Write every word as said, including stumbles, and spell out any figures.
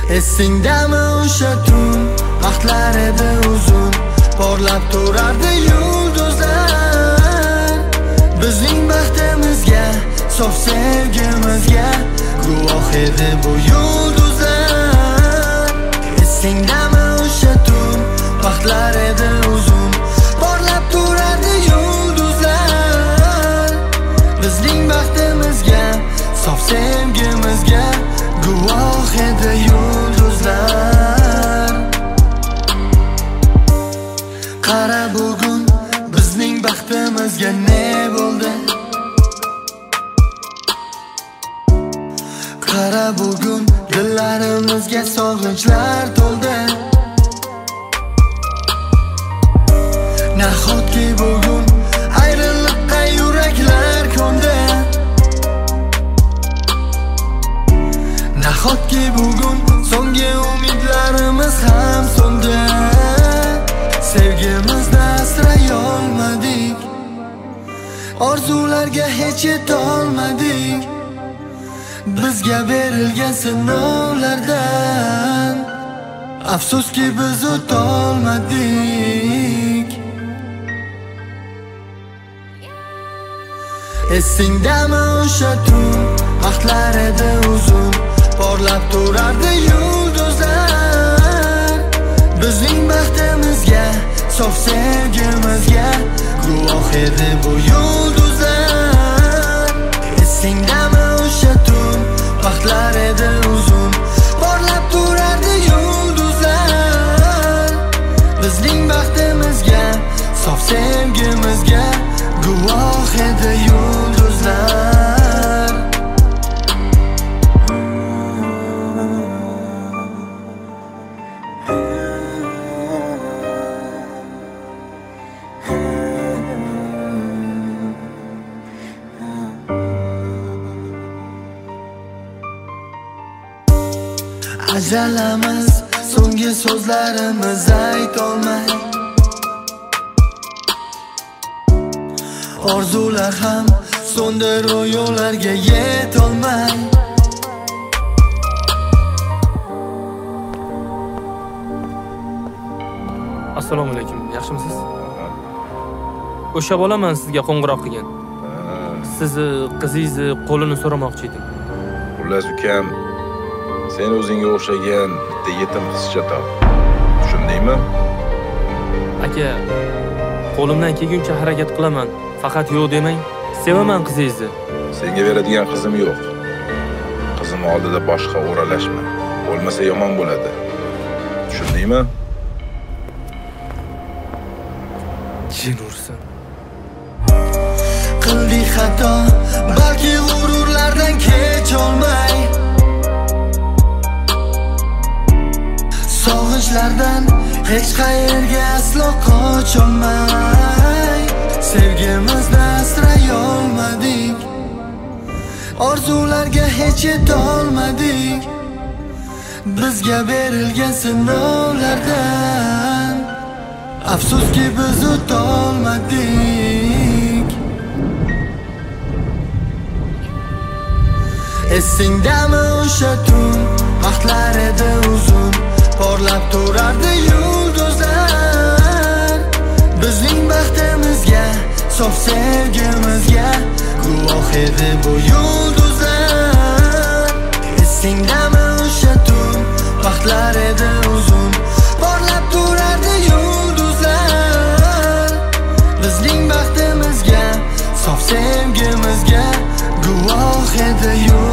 Esingdami o'sha tun, vaqtlar edi uzun, porlab turardi yulduzlar. Bizning baxtimizga, sof sevgimizga guvoh edi bu yulduzlar. Esingdami o'sha tun, vaqtlar edi uzun, porlab turardi yulduzlar. Bizning baxtimizga, sof sevgimizga guvoh edi yulduzlar. Qara bugun bizning baxtimizga ne bo'ldi? Qara bugun dillarimizga sog'inchlar to'ldi. Nahotki bugun ayriliqqa yuraklar ko'ndi. Nahotki bugun so'nggi umidlarimiz ham so'ndi. Sevgimizni asray olmadik, orzularga hech yetolmadik. Bizga berilgan sinovlardan afsuski biz o'tolmadik. Esingdami o'sha tun, vaqtlar edi uzun, porlab turardi yulduzlar. Bizning baxtimizga, sof sevgimizga guvoh edi bu yulduzlar. Esingdami o'sha tun, vaqtlar edi uzun, porlab turardi yulduzlar. Bizning baxtimizga, sof sevgimizga guvoh edi yulduzlar. Ajalamiz so'nggi so'zlarimiz aytolmay, orzular ham so'ndi ro'yolarga yetolmay. Assalomu alaykum, yaxshimisiz? O'sha bolaman sizga qo'ng'iroq qilgan. Sizni qizingizni qo'lini so'ramoqchi edim. Xullas ukam, sen o'zingga o'xshagan bitta yetim qizcha top. Tushundingmi? Aka, qo'limdan kelguncha harakat qilaman. Faqat yo'q demang. Sevaman qizingizni. Senga beradigan qizim yo'q. Qizim oldida boshqa o'ralashma. Bo'lmasa yomon bo'ladi. Tushundingmi? Jin ursin. Qildik xato, balki g'ururlardan kech olmay, sog'inchlardan hech qayerga aslo qocholmay. Sevgimizni asray olmadik, orzularga hech yetolmadik. Bizga berilgan sinovlardan afsuski biz o'tolmadik. Esingdami o'sha tun, vaqtlar edi uzun, porlab turardi yulduzlar. Bizning baxtimizga, sof sevgimizga guvoh edi bu yulduzlar. Esingdami o'sha tun, vaqtlar edi uzun, porlab turardi yulduzlar. Bizning baxtimizga, sof sevgimizga guvoh edi yulduzlar.